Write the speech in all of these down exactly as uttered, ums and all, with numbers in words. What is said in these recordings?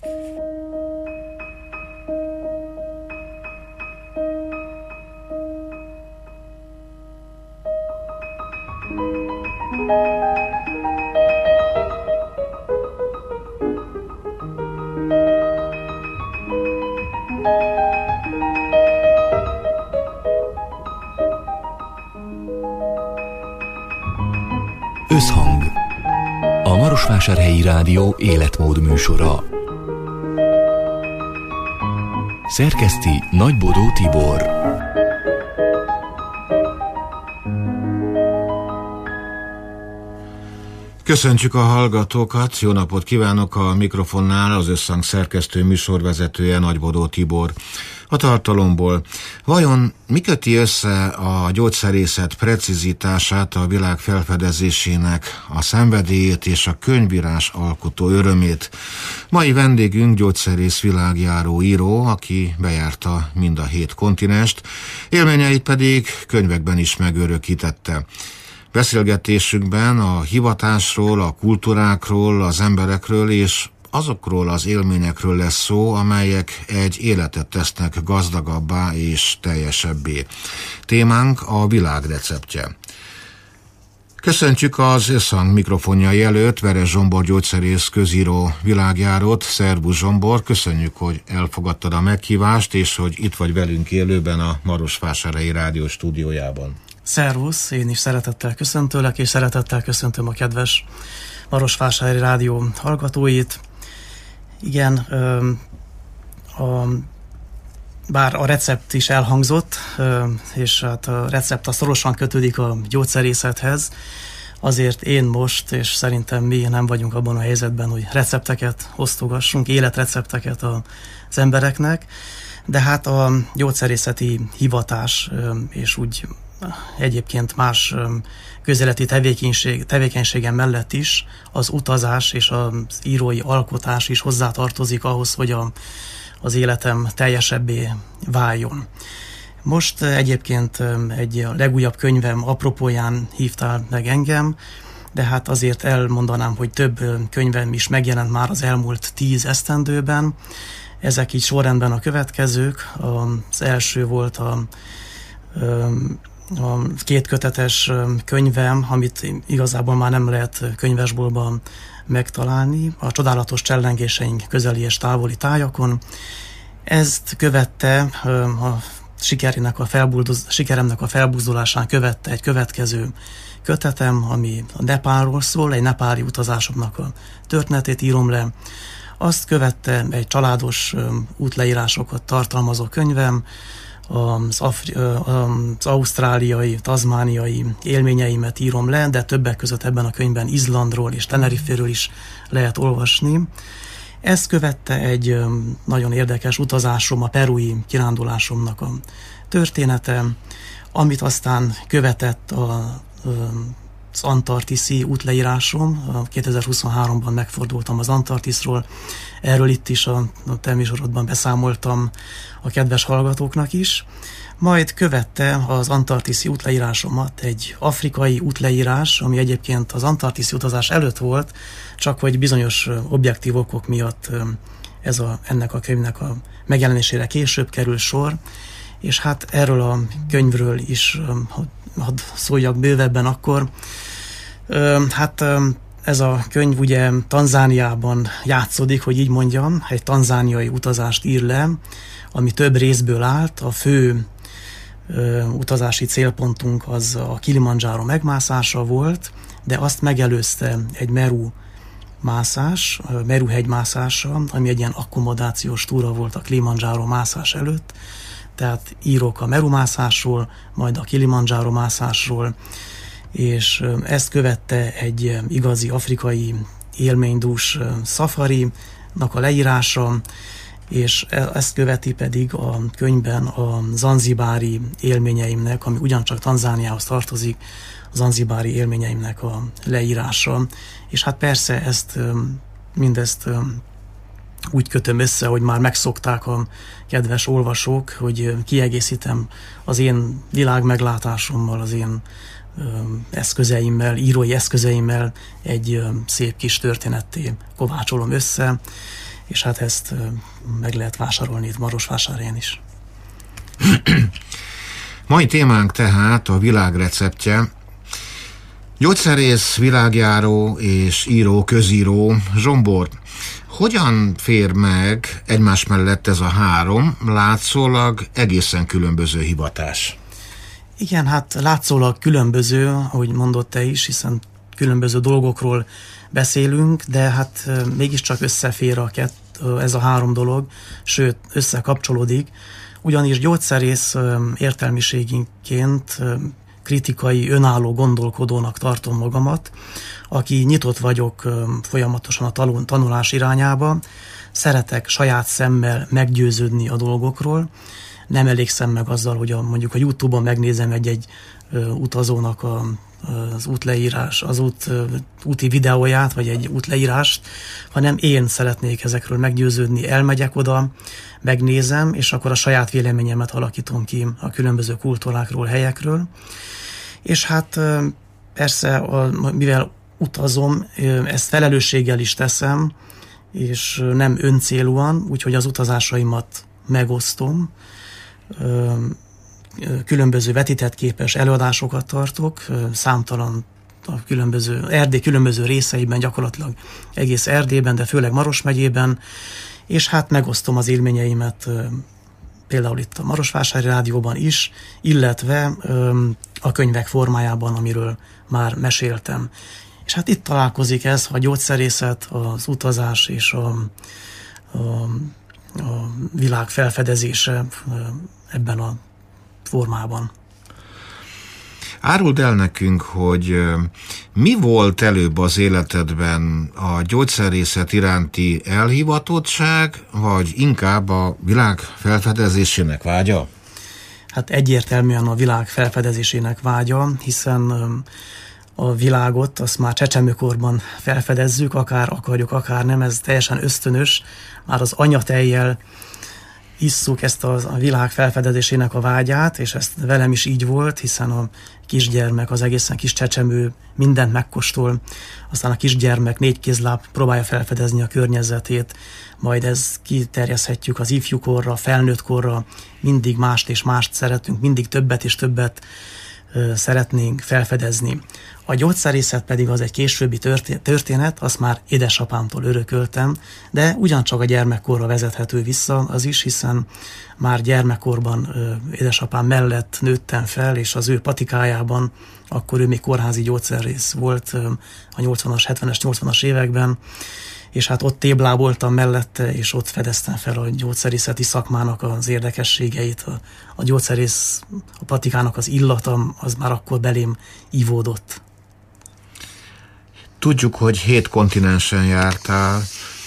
Összhang. A Marosvásárhelyi Rádió életmód műsora. Szerkeszti Nagybodó Tibor. Köszöntjük a hallgatókat, jó napot kívánok, a mikrofonnál az Összhang szerkesztő műsorvezetője Nagybodó Tibor. A tartalomból: vajon mi köti össze a gyógyszerészet precizitását, a világ felfedezésének a szenvedélyét és a könyvírás alkotó örömét? Mai vendégünk gyógyszerész világjáró író, aki bejárta mind a hét kontinenst, élményeit pedig könyvekben is megörökítette. Beszélgetésünkben a hivatásról, a kultúrákról, az emberekről és azokról az élményekről lesz szó, amelyek egy életet tesznek gazdagabbá és teljesebbé. Témánk a világ receptje. Köszöntjük az Összhang mikrofonjai előtt Veres Zsombor gyógyszerész közíró világjárót. Szervusz Zsombor, köszönjük, hogy elfogadtad a meghívást, és hogy itt vagy velünk élőben a Marosvásárhelyi Rádió stúdiójában. Szervusz, én is szeretettel köszöntőlek, és szeretettel köszöntöm a kedves Marosvásárhelyi Rádió hallgatóit. Igen, a, bár a recept is elhangzott, és hát a recept az szorosan kötődik a gyógyszerészethez, azért én most, és szerintem mi nem vagyunk abban a helyzetben, hogy recepteket osztogassunk, életrecepteket az embereknek, de hát a gyógyszerészeti hivatás és úgy egyébként más közéleti tevékenység, tevékenységem mellett is az utazás és az írói alkotás is hozzátartozik ahhoz, hogy a, az életem teljesebbé váljon. Most egyébként egy legújabb könyvem apropóján hívtál meg engem, de hát azért elmondanám, hogy több könyvem is megjelent már az elmúlt tíz esztendőben. Ezek így sorrendben a következők. Az első volt a a kétkötetes könyvem, amit igazából már nem lehet könyvesboltban megtalálni, a Csodálatos csellengéseink közeli és távoli tájakon. Ezt követte a sikerének a felbulduz, sikeremnek a felbuzdulásán követte egy következő kötetem, ami a Nepálról szól, egy nepáli utazásoknak a történetét írom le. Azt követte egy családos útleírásokat tartalmazó könyvem, Az, afri- az ausztráliai, tazmániai élményeimet írom le, de többek között ebben a könyvben Izlandról és Teneriféről is lehet olvasni. Ezt követte egy nagyon érdekes utazásom, a perui kirándulásomnak a története, amit aztán követett a, az antarktiszi útleírásom. kétezer-huszonháromban megfordultam az Antarktiszról, erről itt is a, a te műsorodban beszámoltam a kedves hallgatóknak is. Majd követte az antarktiszi útleírásomat egy afrikai útleírás, ami egyébként az antarktiszi utazás előtt volt, csak hogy bizonyos objektív okok miatt ez a, ennek a könyvnek a megjelenésére később kerül sor, és hát erről a könyvről is hadd szóljak bővebben akkor. Hát ez a könyv ugye Tanzániában játszódik, hogy így mondjam, egy tanzániai utazást ír le, ami több részből állt. A fő ö, utazási célpontunk az a Kilimanjaro megmászása volt, de azt megelőzte egy Meru mászás, Meru hegymászása, ami egy ilyen akkomodációs túra volt a Kilimanjaro mászás előtt. Tehát írok a Meru mászásról, majd a Kilimanjaro mászásról, és ezt követte egy igazi afrikai élménydús szafarinak a leírása, és ezt követi pedig a könyvben a zanzibári élményeimnek, ami ugyancsak Tanzániához tartozik, a zanzibári élményeimnek a leírása. És hát persze ezt, mindezt úgy kötöm össze, hogy már megszokták a kedves olvasók, hogy kiegészítem az én világmeglátásommal, az én eszközeimmel, írói eszközeimmel egy szép kis történetté kovácsolom össze, és hát ezt meg lehet vásárolni itt Marosvásárhelyen is. Mai témánk tehát a világ receptje. Gyógyszerész, világjáró és író, közíró Zsombor. Hogyan fér meg egymás mellett ez a három látszólag egészen különböző hivatás? Igen, hát látszólag különböző, ahogy mondott te is, hiszen különböző dolgokról beszélünk, de hát mégiscsak összefér a kett, ez a három dolog, sőt összekapcsolódik, ugyanis gyógyszerész értelmiséginként kritikai, önálló gondolkodónak tartom magamat, aki nyitott vagyok folyamatosan a tanulás irányába, szeretek saját szemmel meggyőződni a dolgokról, nem elégszem meg azzal, hogy a, mondjuk a YouTube-on megnézem egy-egy utazónak a, az útleírás, az út, úti videóját, vagy egy útleírást, hanem én szeretnék ezekről meggyőződni, elmegyek oda, megnézem, és akkor a saját véleményemet alakítom ki a különböző kultúrákról, helyekről. És hát persze, a, mivel utazom, ezt felelősséggel is teszem, és nem öncélúan, úgyhogy az utazásaimat megosztom, különböző vetített képes előadásokat tartok, számtalan a különböző Erdély különböző részeiben, gyakorlatilag egész Erdélyben, de főleg Maros megyében, és hát megosztom az élményeimet például itt a Marosvásári Rádióban is, illetve a könyvek formájában, amiről már meséltem. És hát itt találkozik ez, a gyógyszerészet, az utazás és a, a, a világ felfedezése ebben a formában. Áruld el nekünk, hogy mi volt előbb az életedben, a gyógyszerészet iránti elhivatottság, vagy inkább a világ felfedezésének vágya? Hát egyértelműen a világ felfedezésének vágya, hiszen a világot azt már csecsemőkorban felfedezzük, akár akarjuk, akár nem, ez teljesen ösztönös, már az anyatejjel isszuk ezt a, a világ felfedezésének a vágyát, és ezt velem is így volt, hiszen a kisgyermek, az egészen kis csecsemő mindent megkóstol, aztán a kisgyermek négy kézláb próbálja felfedezni a környezetét, majd ezt kiterjeszthetjük az ifjúkorra, felnőtt korra, mindig mást és mást szeretünk, mindig többet és többet ö, szeretnénk felfedezni. A gyógyszerészet pedig az egy későbbi történet, azt már édesapámtól örököltem, de ugyancsak a gyermekkorra vezethető vissza az is, hiszen már gyermekkorban ö, édesapám mellett nőttem fel, és az ő patikájában, akkor ő még kórházi gyógyszerész volt ö, a nyolcvanas, hetvenes, nyolcvanas években, és hát ott tébláboltam mellette, és ott fedeztem fel a gyógyszerészeti szakmának az érdekességeit. A, a gyógyszerész, a patikának az illata, az már akkor belém ivódott. Tudjuk, hogy hét kontinensen jártál.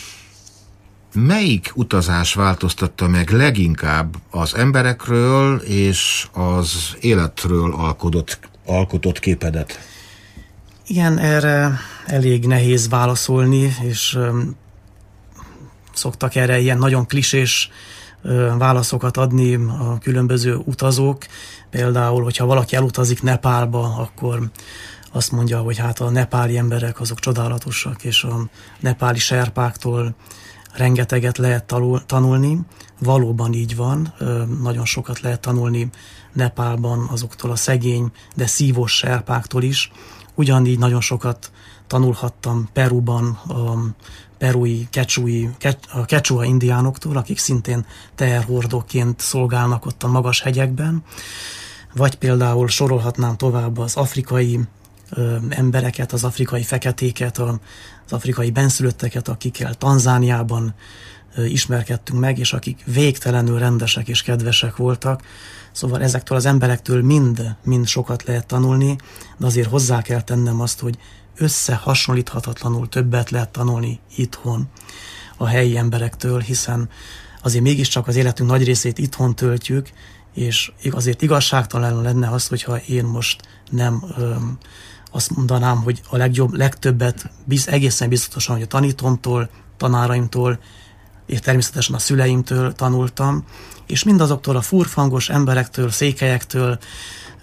Melyik utazás változtatta meg leginkább az emberekről és az életről alkotott, alkotott képedet? Igen, erre elég nehéz válaszolni, és um, szoktak erre ilyen nagyon klisés uh, válaszokat adni a különböző utazók. Például, hogyha valaki elutazik Nepálba, akkor azt mondja, hogy hát a nepáli emberek azok csodálatosak, és a nepáli serpáktól rengeteget lehet tanulni. Valóban így van, nagyon sokat lehet tanulni Nepálban azoktól a szegény, de szívós serpáktól is. Ugyanígy nagyon sokat tanulhattam Peruban a perui, kecsui, a kecsua indiánoktól, akik szintén teherhordóként szolgálnak ott a magas hegyekben. Vagy például sorolhatnám tovább az afrikai ö, embereket, az afrikai feketéket, a, az afrikai benszülötteket, akikkel Tanzániában ö, ismerkedtünk meg, és akik végtelenül rendesek és kedvesek voltak. Szóval ezektől az emberektől mind, mind sokat lehet tanulni, de azért hozzá kell tennem azt, hogy összehasonlíthatatlanul többet lehet tanulni itthon a helyi emberektől, hiszen azért mégiscsak az életünk nagy részét itthon töltjük, és azért igazságtalan lenne az, hogyha én most nem öm, azt mondanám, hogy a legjobb, legtöbbet biz, egészen biztosan, hogy a tanítómtól, tanáraimtól, és természetesen a szüleimtől tanultam, és mindazoktól a furfangos emberektől, székelyektől,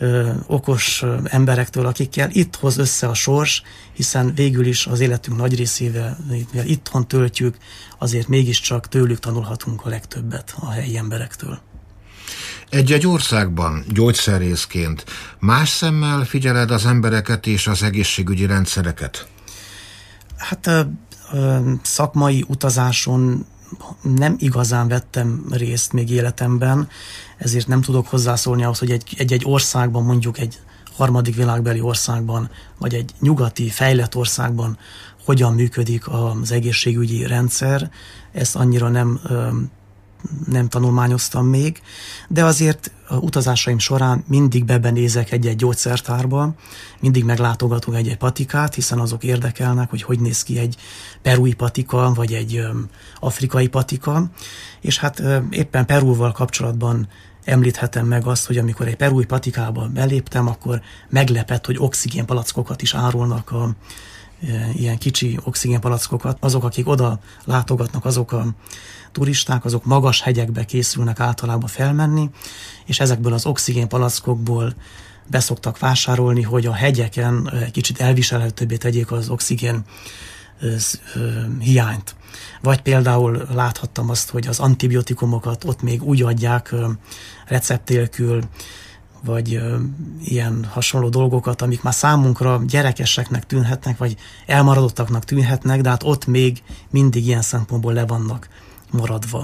ö, okos ö, emberektől, akikkel itt hoz össze a sors, hiszen végül is az életünk nagy részével, mivel itthon töltjük, azért mégiscsak tőlük tanulhatunk a legtöbbet a helyi emberektől. Egy-egy országban gyógyszerészként más szemmel figyeled az embereket és az egészségügyi rendszereket? Hát ö, ö, szakmai utazáson nem igazán vettem részt még életemben, ezért nem tudok hozzászólni ahhoz, hogy egy, egy-egy országban, mondjuk egy harmadik világbeli országban, vagy egy nyugati, fejlett országban hogyan működik az egészségügyi rendszer. Ezt annyira nem, nem tanulmányoztam még, de azért a utazásaim során mindig bebenézek egy-egy gyógyszertárba, mindig meglátogatok egy-egy patikát, hiszen azok érdekelnek, hogy hogy néz ki egy perui patika, vagy egy afrikai patika, és hát éppen Perúval kapcsolatban említhetem meg azt, hogy amikor egy perui patikába beléptem, akkor meglepett, hogy oxigénpalackokat is árulnak, a, e, ilyen kicsi oxigénpalackokat. Azok, akik oda látogatnak, azok a turisták, azok magas hegyekbe készülnek általában felmenni, és ezekből az oxigénpalackokból beszoktak vásárolni, hogy a hegyeken egy kicsit elviselhetőbbé tegyék az oxigén hiányt. Vagy például láthattam azt, hogy az antibiotikumokat ott még úgy adják recept nélkül, vagy ilyen hasonló dolgokat, amik már számunkra gyerekeseknek tűnhetnek, vagy elmaradottaknak tűnhetnek, de hát ott még mindig ilyen szempontból le vannak maradva.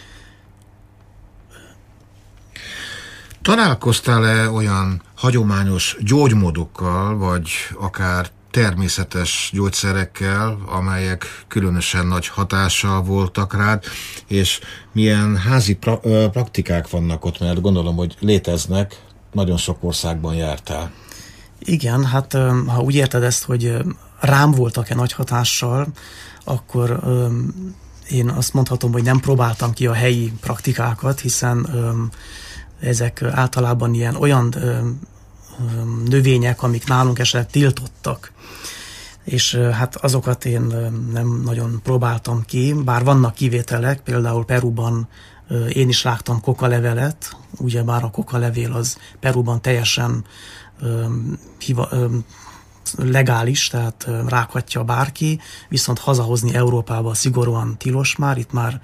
Találkoztál-e olyan hagyományos gyógymódokkal, vagy akár természetes gyógyszerekkel, amelyek különösen nagy hatással voltak rád, és milyen házi pra- praktikák vannak ott, mert gondolom, hogy léteznek, nagyon sok országban jártál. Igen, hát ha úgy érted ezt, hogy rám voltak-e nagy hatással, akkor én azt mondhatom, hogy nem próbáltam ki a helyi praktikákat, hiszen ezek általában ilyen olyan növények, amik nálunk esetleg tiltottak. És hát azokat én nem nagyon próbáltam ki, bár vannak kivételek, például Peruban én is rágtam kokalevelet, ugyebár a kokalevél az Peruban teljesen hiva, legális, tehát rághatja bárki, viszont hazahozni Európába szigorúan tilos már, itt már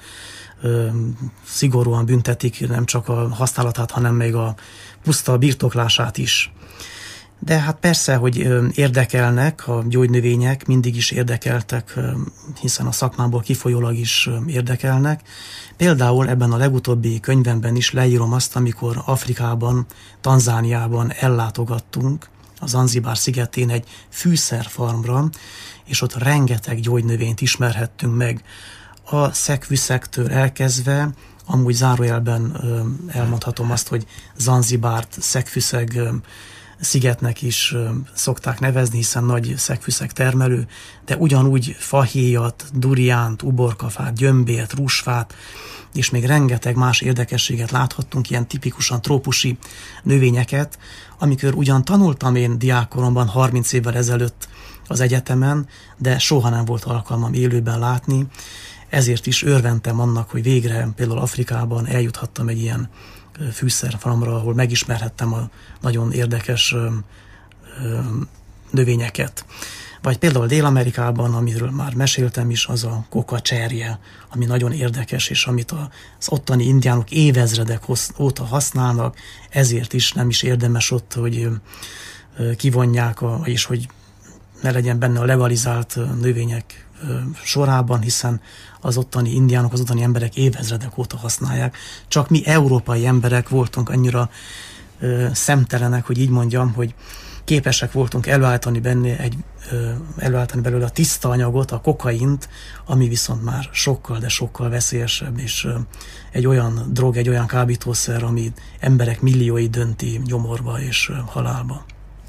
szigorúan büntetik nem csak a használatát, hanem még a puszta birtoklását is. De hát persze, hogy érdekelnek a gyógynövények, mindig is érdekeltek, hiszen a szakmából kifolyólag is érdekelnek. Például ebben a legutóbbi könyvemben is leírom azt, amikor Afrikában, Tanzániában ellátogattunk a Zanzibár szigetén egy fűszerfarmra, és ott rengeteg gyógynövényt ismerhettünk meg. A szekvüszektől elkezdve, amúgy zárójelben elmondhatom azt, hogy Zanzibárt szekfűszeg szigetnek is szokták nevezni, hiszen nagy szekfűszeg termelő, de ugyanúgy fahéjat, duriánt, uborkafát, gyömbért, rúsfát, és még rengeteg más érdekességet láthattunk, ilyen tipikusan trópusi növényeket, amikor ugyan tanultam én diákkoromban harminc évvel ezelőtt az egyetemen, de soha nem volt alkalmam élőben látni, ezért is örventem annak, hogy végre például Afrikában eljuthattam egy ilyen fűszerfarmra, ahol megismerhettem a nagyon érdekes ö, ö, növényeket. Vagy például Dél-Amerikában, amiről már meséltem is, az a koka cserje, ami nagyon érdekes, és amit az ottani indiánok évezredek óta használnak, ezért is nem is érdemes ott, hogy kivonják, a, és hogy ne legyen benne a legalizált növények sorában, hiszen az ottani indiánok, az ottani emberek évezredek óta használják. Csak mi európai emberek voltunk annyira ö, szemtelenek, hogy így mondjam, hogy képesek voltunk előállítani benne egy, ö, előállítani belőle a tiszta anyagot, a kokaint, ami viszont már sokkal, de sokkal veszélyesebb, és ö, egy olyan drog, egy olyan kábítószer, ami emberek milliói dönti nyomorba és ö, halálba.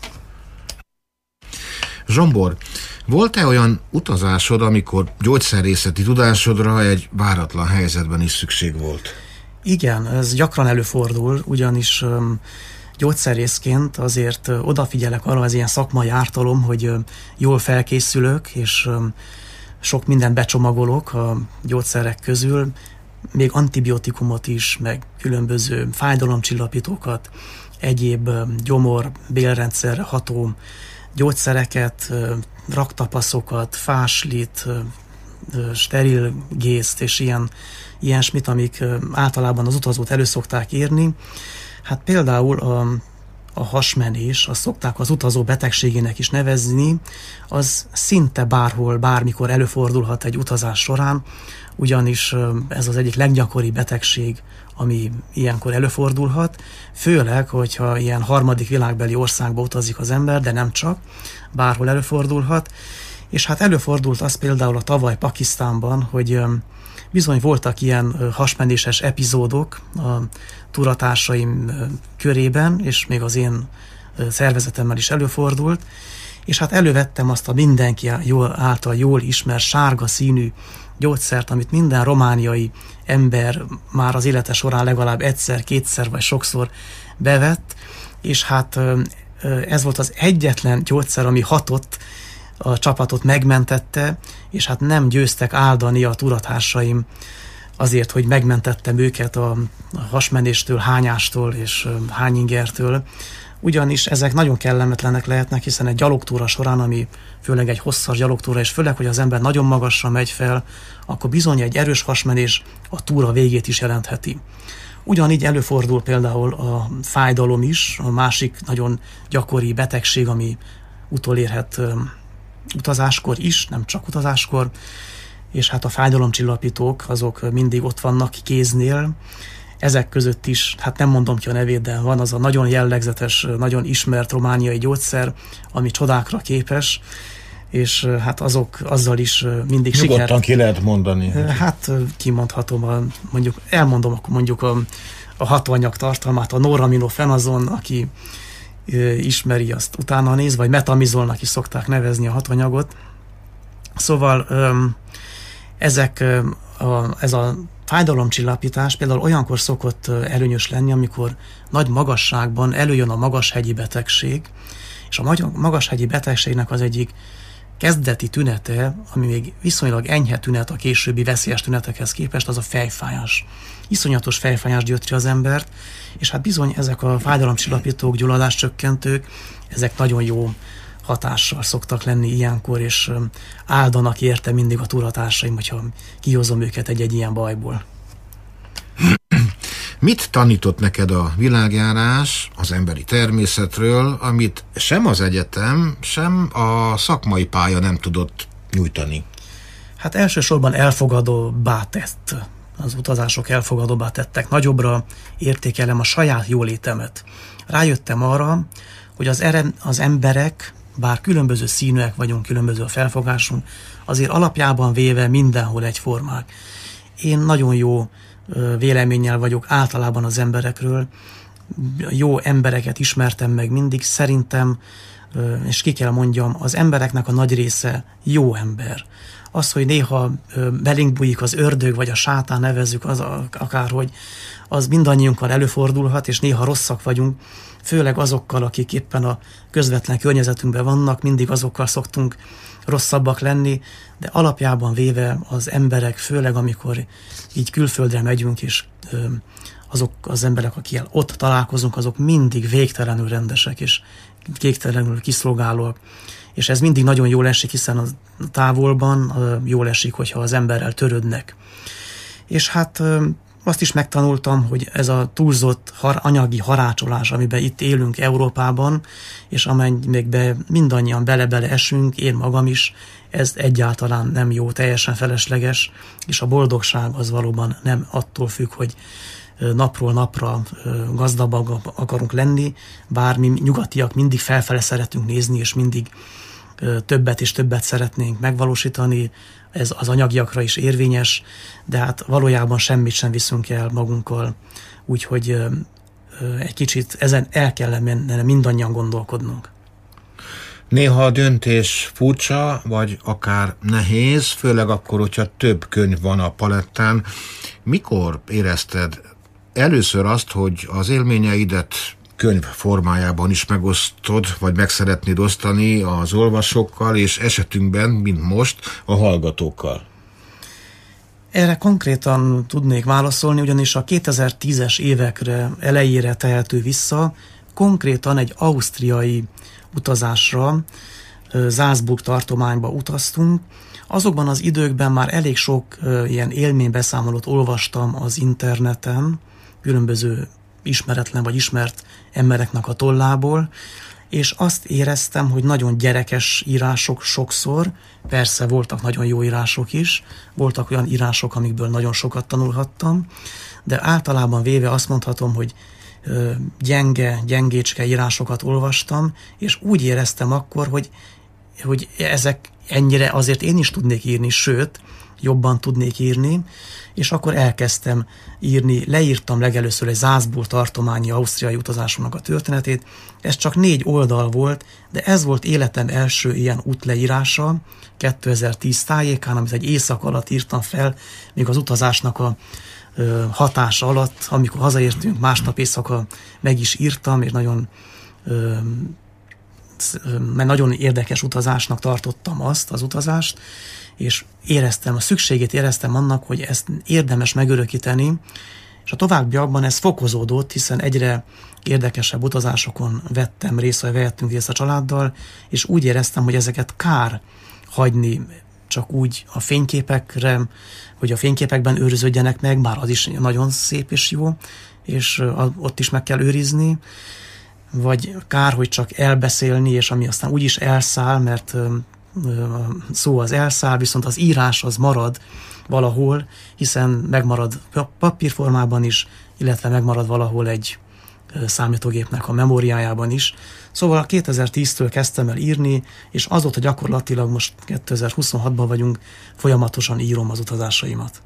Zsombor, volt-e olyan utazásod, amikor gyógyszerészeti tudásodra egy váratlan helyzetben is szükség volt? Igen, ez gyakran előfordul, ugyanis um, gyógyszerészként azért uh, odafigyelek arra, az ilyen szakmai ártalom, hogy uh, jól felkészülök, és um, sok mindent becsomagolok a gyógyszerek közül, még antibiotikumot is, meg különböző fájdalomcsillapítókat, egyéb gyomor, bélrendszerre ható gyógyszereket, raktapaszokat, fáslit, steril gészt és ilyen, ilyesmit, amik általában az utazót elő szokták írni. Hát például a, a hasmenés, azt szokták az utazó betegségének is nevezni, az szinte bárhol, bármikor előfordulhat egy utazás során, ugyanis ez az egyik leggyakoribb betegség, ami ilyenkor előfordulhat, főleg, hogyha ilyen harmadik világbeli országba utazik az ember, de nem csak, bárhol előfordulhat, és hát előfordult az például a tavaly Pakisztánban, hogy bizony voltak ilyen hasmenéses epizódok a túratársaim körében, és még az én szervezetemmel is előfordult, és hát elővettem azt a mindenki jól, által jól ismert sárga színű gyógyszert, amit minden romániai ember már az élete során legalább egyszer, kétszer vagy sokszor bevett, és hát ez volt az egyetlen gyógyszer, ami hatott, a csapatot megmentette, és hát nem győztek áldani a túratársaim azért, hogy megmentettem őket a hasmenéstől, hányástól és hányingertől, ugyanis ezek nagyon kellemetlenek lehetnek, hiszen egy gyalogtúra során, ami főleg egy hosszas gyalogtúra, és főleg, hogy az ember nagyon magasra megy fel, akkor bizony egy erős hasmenés a túra végét is jelentheti. Ugyanígy előfordul például a fájdalom is, a másik nagyon gyakori betegség, ami utolérhet utazáskor is, nem csak utazáskor, és hát a fájdalomcsillapítók azok mindig ott vannak kéznél. Ezek között is, hát nem mondom ki a nevét, de van az a nagyon jellegzetes, nagyon ismert romániai gyógyszer, ami csodákra képes, és hát azok azzal is mindig sikert. Nyugodtan ki lehet mondani. Hát kimondhatom, a, mondjuk elmondom akkor mondjuk a, a hatóanyag tartalmát, a noraminofenazon, aki ismeri, azt utána néz, vagy metamizolnak is szokták nevezni a hatóanyagot. Szóval ezek a, ez a fájdalomcsillapítás például olyankor szokott előnyös lenni, amikor nagy magasságban előjön a magashegyi betegség, és a magashegyi betegségnek az egyik kezdeti tünete, ami még viszonylag enyhe tünet a későbbi veszélyes tünetekhez képest, az a fejfájás. Iszonyatos fejfájás gyötri az embert, és hát bizony ezek a fájdalomcsillapítók, gyulladáscsökkentők, ezek nagyon jó hatással szoktak lenni ilyenkor, és áldanak érte mindig a túratársaim, hogyha kihozom őket egy-egy ilyen bajból. Mit tanított neked a világjárás az emberi természetről, amit sem az egyetem, sem a szakmai pálya nem tudott nyújtani? Hát elsősorban elfogadóbbá tett. Az utazások elfogadóbbá tettek. Nagyobbra értékelem a saját jólétemet. Rájöttem arra, hogy az, ere, az emberek, bár különböző színűek vagyunk, különböző a felfogásunk, azért alapjában véve mindenhol egyformák. Én nagyon jó véleménnyel vagyok általában az emberekről, jó embereket ismertem meg mindig, szerintem, és ki kell mondjam, az embereknek a nagy része jó ember. Az, hogy néha belénk bújik az ördög, vagy a sátán nevezzük, az akárhogy, az mindannyiunkkal előfordulhat, és néha rosszak vagyunk, főleg azokkal, akik éppen a közvetlen környezetünkben vannak, mindig azokkal szoktunk rosszabbak lenni, de alapjában véve az emberek, főleg amikor így külföldre megyünk, és azok az emberek, akikkel ott találkozunk, azok mindig végtelenül rendesek, és végtelenül kiszolgálóak. És ez mindig nagyon jól esik, hiszen a távolban jól esik, hogyha az emberrel törődnek. És hát azt is megtanultam, hogy ez a túlzott har- anyagi harácsolás, amiben itt élünk Európában, és amelyikbe mindannyian bele-bele esünk, én magam is, ez egyáltalán nem jó, teljesen felesleges, és a boldogság az valóban nem attól függ, hogy napról napra gazdagabbak akarunk lenni, bár mi nyugatiak mindig felfele szeretünk nézni, és mindig többet és többet szeretnénk megvalósítani, ez az anyagiakra is érvényes, de hát valójában semmit sem viszünk el magunkkal, úgyhogy egy kicsit ezen el kellene mindannyian gondolkodnunk. Néha a döntés furcsa, vagy akár nehéz, főleg akkor, hogyha több könyv van a palettán. Mikor érezted először azt, hogy az élményeidet könyv formájában is megosztod, vagy meg szeretnéd osztani az olvasókkal, és esetünkben, mint most, a hallgatókkal? Erre konkrétan tudnék válaszolni, ugyanis a kétezer-tízes évekre elejére tehető vissza, konkrétan egy ausztriai utazásra, Salzburg tartományba utaztunk. Azokban az időkben már elég sok ilyen élménybeszámolót olvastam az interneten, különböző ismeretlen vagy ismert embereknek a tollából, és azt éreztem, hogy nagyon gyerekes írások sokszor, persze voltak nagyon jó írások is, voltak olyan írások, amikből nagyon sokat tanulhattam, de általában véve azt mondhatom, hogy gyenge, gyengécske írásokat olvastam, és úgy éreztem akkor, hogy, hogy ezek ennyire azért én is tudnék írni, sőt, jobban tudnék írni, és akkor elkezdtem írni, leírtam legelőször egy Salzburg tartományi ausztriai utazásomnak a történetét. Ez csak négy oldal volt, de ez volt életem első ilyen útleírása, kétezer-tíz tájékán, amit egy éjszaka alatt írtam fel, még az utazásnak a ö, hatása alatt, amikor hazaértünk, másnap éjszaka meg is írtam, és nagyon ö, mert nagyon érdekes utazásnak tartottam azt, az utazást, és éreztem, a szükségét éreztem annak, hogy ezt érdemes megörökíteni, és a továbbiakban ez fokozódott, hiszen egyre érdekesebb utazásokon vettem részt, vagy vehettünk részt a családdal, és úgy éreztem, hogy ezeket kár hagyni csak úgy a fényképekre, hogy a fényképekben őriződjenek meg, bár az is nagyon szép és jó, és ott is meg kell őrizni, vagy kár, hogy csak elbeszélni, és ami aztán úgyis elszáll, mert szó az elszáll, viszont az írás az marad valahol, hiszen megmarad papírformában is, illetve megmarad valahol egy számítógépnek a memóriájában is. Szóval kétezer-tíztől kezdtem el írni, és azóta gyakorlatilag most kétezer-huszonhatban vagyunk, folyamatosan írom az utazásaimat.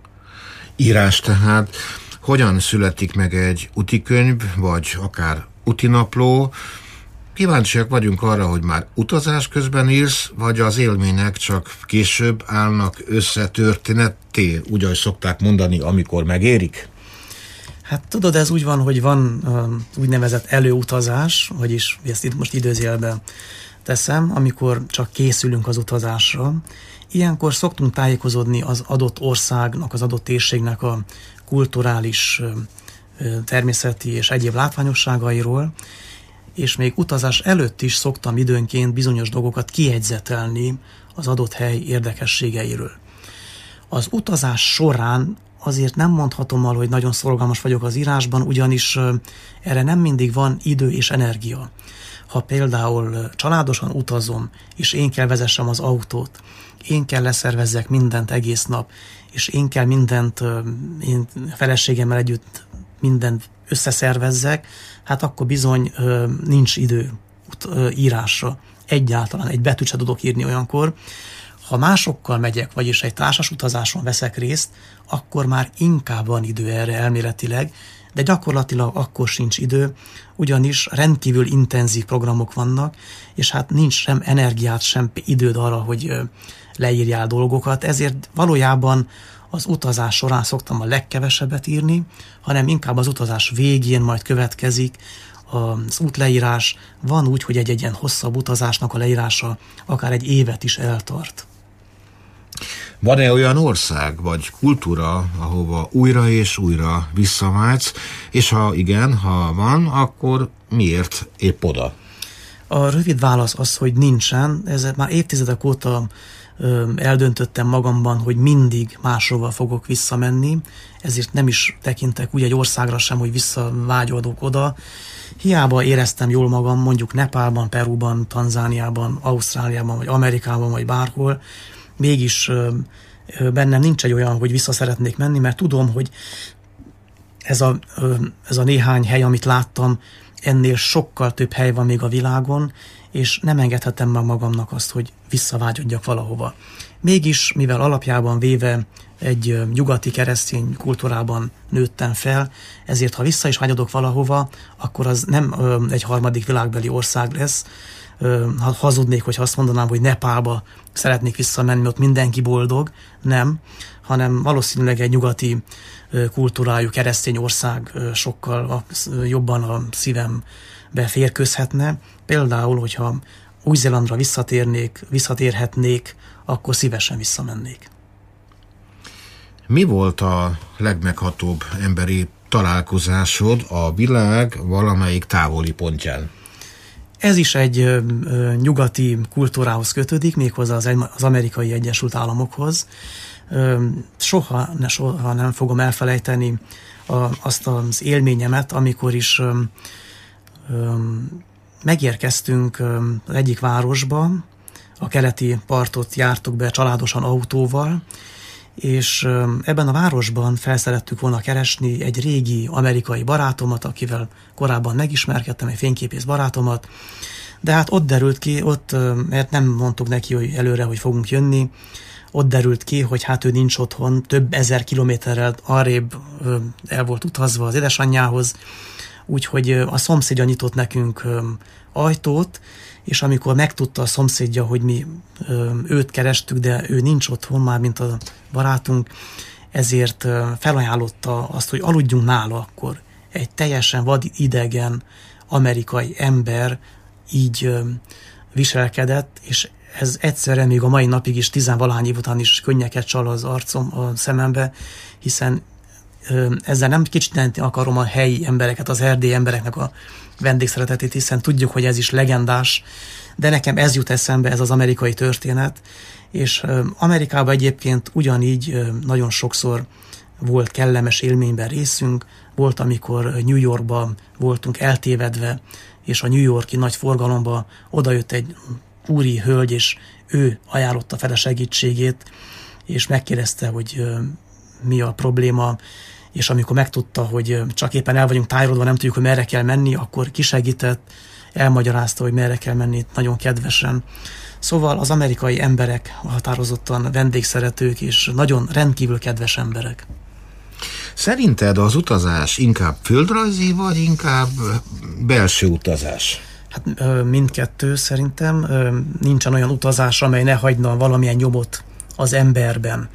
Írás tehát. Hogyan születik meg egy utikönyv, vagy akár utinapló? Kíváncsiak vagyunk arra, hogy már utazás közben írsz, vagy az élmények csak később állnak össze történetté, úgy, ahogy szokták mondani, amikor megérik? Hát tudod, ez úgy van, hogy van uh, úgynevezett előutazás, vagyis ezt itt most időzélbe teszem, amikor csak készülünk az utazásra. Ilyenkor szoktunk tájékozódni az adott országnak, az adott térségnek a kulturális, uh, természeti és egyéb látványosságairól, és még utazás előtt is szoktam időnként bizonyos dolgokat kiegyzetelni az adott hely érdekességeiről. Az utazás során azért nem mondhatom, hogy nagyon szorgalmas vagyok az írásban, ugyanis erre nem mindig van idő és energia. Ha például családosan utazom, és én kell vezessem az autót, én kell leszervezzek mindent egész nap, és én kell mindent, én feleségemmel együtt mindent összeszervezzek, hát akkor bizony nincs idő írásra. Egyáltalán egy betűt sem tudok írni olyankor. Ha másokkal megyek, vagyis egy társas utazáson veszek részt, akkor már inkább van idő erre elméletileg, de gyakorlatilag akkor sincs idő, ugyanis rendkívül intenzív programok vannak, és hát nincs sem energiát, sem időd arra, hogy leírjál dolgokat, ezért valójában az utazás során szoktam a legkevesebbet írni, hanem inkább az utazás végén majd következik az útleírás. Van úgy, hogy egy-egy ilyen hosszabb utazásnak a leírása akár egy évet is eltart. Van-e olyan ország vagy kultúra, ahova újra és újra visszavágysz, és ha igen, ha van, akkor miért épp oda? A rövid válasz az, hogy nincsen. Ez már évtizedek óta ö, eldöntöttem magamban, hogy mindig máshova fogok visszamenni, ezért nem is tekintek úgy egy országra sem, hogy visszavágyódok oda. Hiába éreztem jól magam mondjuk Nepálban, Perúban, Tanzániában, Ausztráliában, vagy Amerikában, vagy bárhol, mégis ö, ö, bennem nincs egy olyan, hogy vissza szeretnék menni, mert tudom, hogy ez a, ö, ez a néhány hely, amit láttam, ennél sokkal több hely van még a világon, és nem engedhetem meg magamnak azt, hogy visszavágyodjak valahova. Mégis, mivel alapjában véve egy nyugati keresztény kultúrában nőttem fel, ezért ha vissza is vágyodok valahova, akkor az nem ö, egy harmadik világbeli ország lesz. Ö, ha hazudnék, hogy azt mondanám, hogy Nepálba szeretnék visszamenni, ott mindenki boldog, nem, hanem valószínűleg egy nyugati ö, kultúrájú keresztény ország ö, sokkal a, ö, jobban a szívembe férkőzhetne. Például, hogyha Új-Zélandra visszatérnék, visszatérhetnék, akkor szívesen visszamennék. Mi volt a legmeghatóbb emberi találkozásod a világ valamelyik távoli pontján. Ez is egy ö, ö, nyugati kultúrához kötődik, méghozzá az, az Amerikai Egyesült Államokhoz. Ö, soha, ne, soha nem fogom elfelejteni a, azt az élményemet, amikor is ö, ö, megérkeztünk ö, az egyik városba, a keleti partot jártuk be családosan autóval, és ö, ebben a városban felszerettük volna keresni egy régi amerikai barátomat, akivel korábban megismerkedtem, egy fényképész barátomat, de hát ott derült ki, ott, mert nem mondtuk neki hogy előre, hogy fogunk jönni, ott derült ki, hogy hát ő nincs otthon, több ezer kilométerrel arrébb el volt utazva az édesanyjához, úgyhogy a szomszédja nyitott nekünk ajtót, és amikor megtudta a szomszédja, hogy mi őt kerestük, de ő nincs otthon már, mint a barátunk, ezért felajánlotta azt, hogy aludjunk nála akkor. Egy teljesen vadidegen amerikai ember így viselkedett, és ez egyszerre még a mai napig is, tizenvalahány év után is könnyeket csal az arcom, a szemembe, hiszen ezzel nem kicsit akarom a helyi embereket, az erdélyi embereknek a vendégszeretetét, hiszen tudjuk, hogy ez is legendás, de nekem ez jut eszembe, ez az amerikai történet, és Amerikában egyébként ugyanígy nagyon sokszor volt kellemes élményben részünk, volt, amikor New Yorkban voltunk eltévedve, és a New York-i nagy forgalomba odajött egy úri hölgy, és ő ajánlotta fel a segítségét, és megkérdezte, hogy mi a probléma, és amikor megtudta, hogy csak éppen el vagyunk tájrodva, nem tudjuk, hogy merre kell menni, akkor kisegített, elmagyarázta, hogy merre kell menni, nagyon kedvesen. Szóval az amerikai emberek határozottan vendégszeretők, és nagyon rendkívül kedves emberek. Szerinted az utazás inkább földrajzi, vagy inkább belső utazás? Hát mindkettő szerintem. Nincsen olyan utazás, amely ne hagyna valamilyen nyomot az emberben.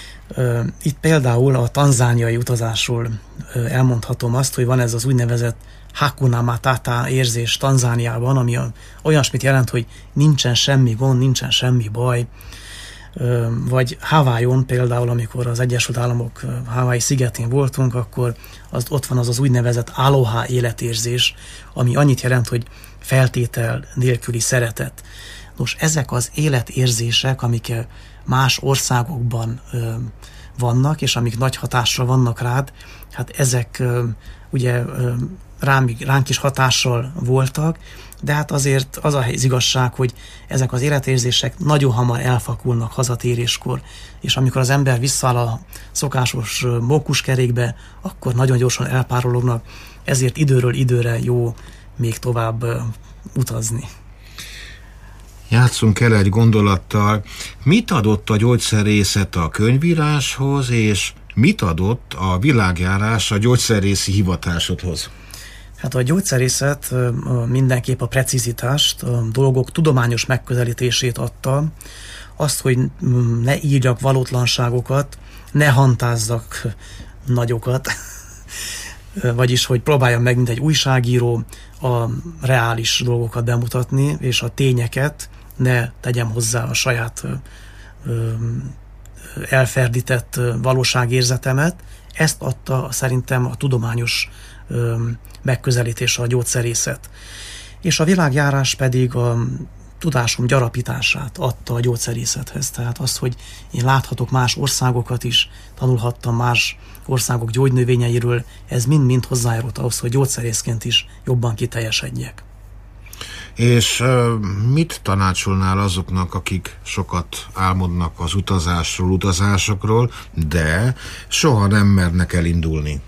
Itt például a tanzániai utazásról elmondhatom azt, hogy van ez az úgynevezett Hakuna Matata érzés Tanzániában, ami olyasmit jelent, hogy nincsen semmi gond, nincsen semmi baj. Vagy Hawaiion például, amikor az Egyesült Államok Hawaii szigetén voltunk, akkor az, ott van az az úgynevezett aloha életérzés, ami annyit jelent, hogy feltétel nélküli szeretet. Nos, ezek az életérzések, amik más országokban ö, vannak, és amik nagy hatásra vannak rád, hát ezek ö, ugye ö, rám, ránk is hatással voltak, de hát azért az a igazság, hogy ezek az életérzések nagyon hamar elfakulnak hazatéréskor, és amikor az ember visszaáll a szokásos mókuskerékbe, akkor nagyon gyorsan elpárolognak, ezért időről időre jó még tovább ö, utazni. Játsszunk el egy gondolattal. Mit adott a gyógyszerészet a könyvíráshoz, és mit adott a világjárás a gyógyszerészi hivatásodhoz? Hát a gyógyszerészet mindenképp a precizitást, a dolgok tudományos megközelítését adta, azt, hogy ne írjak valótlanságokat, ne hantázzak nagyokat, vagyis, hogy próbáljam meg, mint egy újságíró, a reális dolgokat bemutatni, és a tényeket ne tegyem hozzá a saját ö, elferdített valóságérzetemet. Ezt adta szerintem a tudományos ö, megközelítése a gyógyszerészet. És a világjárás pedig a tudásom gyarapítását adta a gyógyszerészethez. Tehát az, hogy én láthatok más országokat is, tanulhattam más országok gyógynövényeiről, ez mind-mind hozzájárult ahhoz, hogy gyógyszerészként is jobban kiteljesedjek. És uh, mit tanácsolnál azoknak, akik sokat álmodnak az utazásról, utazásokról, de soha nem mernek elindulni?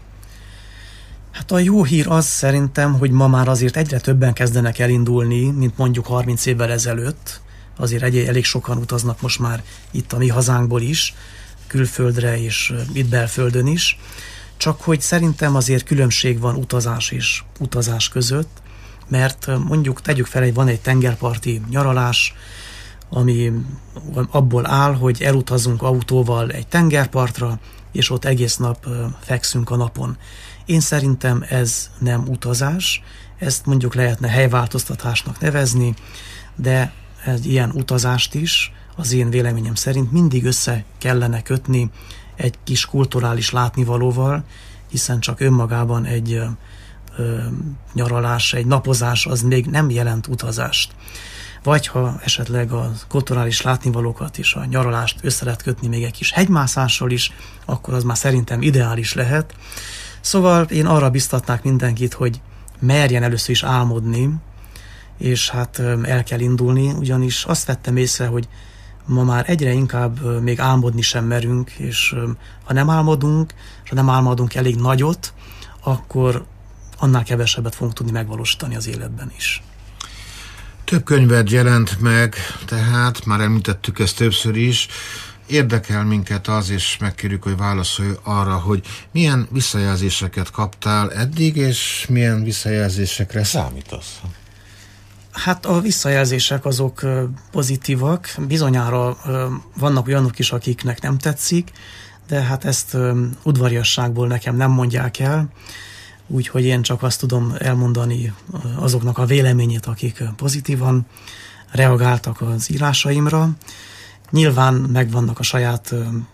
Hát a jó hír az szerintem, hogy ma már azért egyre többen kezdenek elindulni, mint mondjuk harminc évvel ezelőtt. Azért egy, elég sokan utaznak most már itt a mi hazánkból is, külföldre és itt belföldön is. Csak hogy szerintem azért különbség van utazás és utazás között, mert mondjuk tegyük fel, hogy van egy tengerparti nyaralás, ami abból áll, hogy elutazunk autóval egy tengerpartra, és ott egész nap fekszünk a napon. Én szerintem ez nem utazás, ezt mondjuk lehetne helyváltoztatásnak nevezni, de egy ilyen utazást is az én véleményem szerint mindig össze kellene kötni egy kis kulturális látnivalóval, hiszen csak önmagában egy ö, ö, nyaralás, egy napozás az még nem jelent utazást. Vagy ha esetleg a kulturális látnivalókat és a nyaralást össze lehet kötni még egy kis hegymászással is, akkor az már szerintem ideális lehet. Szóval én arra biztatnák mindenkit, hogy merjen először is álmodni, és hát el kell indulni, ugyanis azt vettem észre, hogy ma már egyre inkább még álmodni sem merünk, és ha nem álmodunk, és ha nem álmodunk elég nagyot, akkor annál kevesebbet fogunk tudni megvalósítani az életben is. Több könyved jelent meg, tehát már említettük ezt többször is. Érdekel minket az, és megkérjük, hogy válaszolj arra, hogy milyen visszajelzéseket kaptál eddig, és milyen visszajelzésekre számítasz? Hát a visszajelzések azok pozitívak, bizonyára vannak olyanok is, akiknek nem tetszik, de hát ezt udvariasságból nekem nem mondják el, úgyhogy én csak azt tudom elmondani azoknak a véleményét, akik pozitívan reagáltak az írásaimra. Nyilván megvannak a saját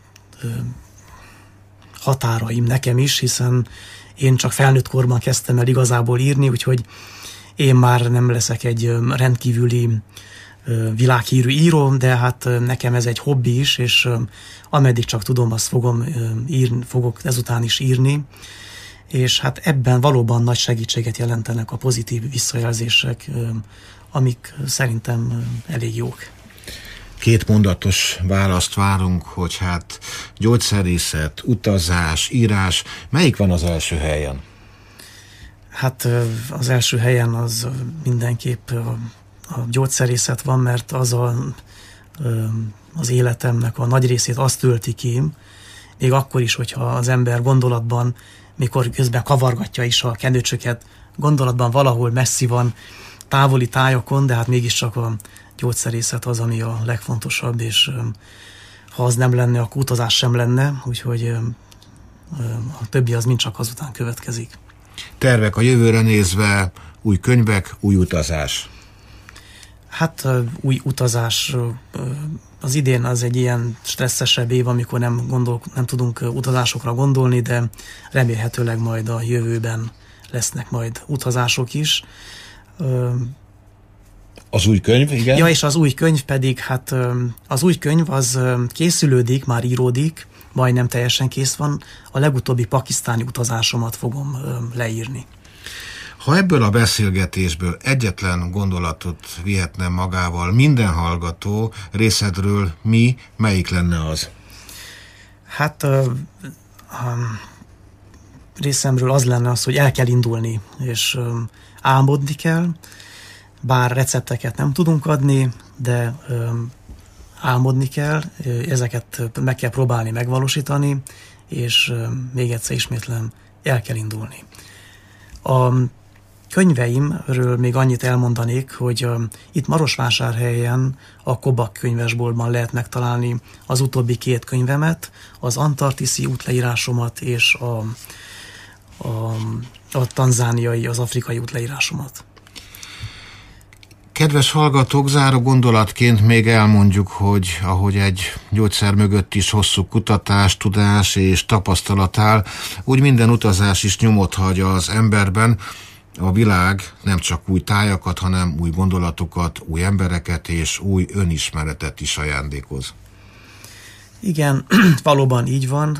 határaim nekem is, hiszen én csak felnőtt korban kezdtem el igazából írni, úgyhogy én már nem leszek egy rendkívüli világhírű író, de hát nekem ez egy hobbi is, és ameddig csak tudom, azt fogom írni, fogok ezután is írni, és hát ebben valóban nagy segítséget jelentenek a pozitív visszajelzések, amik szerintem elég jók. Két mondatos választ várunk, hogy hát gyógyszerészet, utazás, írás, melyik van az első helyen? Hát az első helyen az mindenképp a, a gyógyszerészet van, mert az a, az életemnek a nagy részét azt tölti ki, még akkor is, hogyha az ember gondolatban, mikor közben kavargatja is a kenőcsöket, gondolatban valahol messzi van, távoli tájakon, de hát mégiscsak a gyógyszerészet az, ami a legfontosabb, és ha az nem lenne, akkor utazás sem lenne, úgyhogy a többi az mind csak azután következik. Tervek a jövőre nézve, új könyvek, új utazás. Hát új utazás, az idén az egy ilyen stresszesebb év, amikor nem, gondol, nem tudunk utazásokra gondolni, de remélhetőleg majd a jövőben lesznek majd utazások is. Az új könyv, igen? Ja, és az új könyv pedig, hát az új könyv az készülődik, már íródik, majdnem teljesen kész van. A legutóbbi pakisztáni utazásomat fogom leírni. Ha ebből a beszélgetésből egyetlen gondolatot vihetne magával minden hallgató részedről, mi, melyik lenne az? Hát a, a részemről az lenne az, hogy el kell indulni, és álmodni kell, bár recepteket nem tudunk adni, de álmodni kell, ezeket meg kell próbálni megvalósítani, és még egyszer ismétlem, el kell indulni. A könyveimről még annyit elmondanék, hogy itt Marosvásárhelyen a Kobak könyvesboltban lehet megtalálni az utóbbi két könyvemet, az antarktiszi útleírásomat és a, a, a tanzániai, az afrikai útleírásomat. Kedves hallgatók, záró gondolatként még elmondjuk, hogy ahogy egy gyógyszer mögött is hosszú kutatás, tudás és tapasztalat áll, úgy minden utazás is nyomot hagy az emberben. A világ nem csak új tájakat, hanem új gondolatokat, új embereket és új önismeretet is ajándékoz. Igen, valóban így van.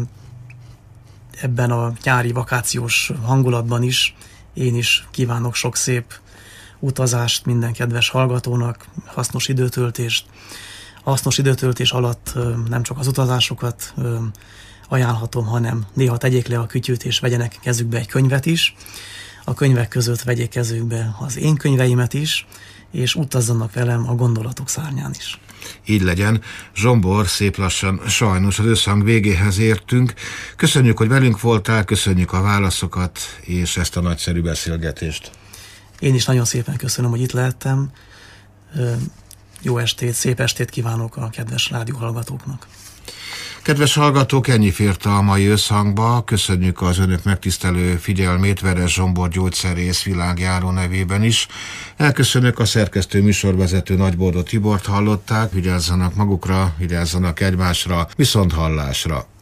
Ebben a nyári vakációs hangulatban is én is kívánok sok szép utazást minden kedves hallgatónak, hasznos időtöltést. A hasznos időtöltés alatt nem csak az utazásokat ajánlhatom, hanem néha tegyék le a kütyűt és vegyenek kezükbe egy könyvet is. A könyvek között vegyék kezükbe az én könyveimet is, és utazzanak velem a gondolatok szárnyán is. Így legyen. Zsombor, szép lassan sajnos az összhang végéhez értünk. Köszönjük, hogy velünk voltál, köszönjük a válaszokat és ezt a nagyszerű beszélgetést. Én is nagyon szépen köszönöm, hogy itt lehettem. Jó estét, szép estét kívánok a kedves rádióhallgatóknak. Kedves hallgatók, ennyi fért a mai összhangba. Köszönjük az önök megtisztelő figyelmét Veres Zsombor gyógyszerész világjáró nevében is. Elköszönök, a szerkesztő műsorvezető Nagybordó Tibort hallották. Vigyázzanak magukra, vigyázzanak egymásra, viszont hallásra.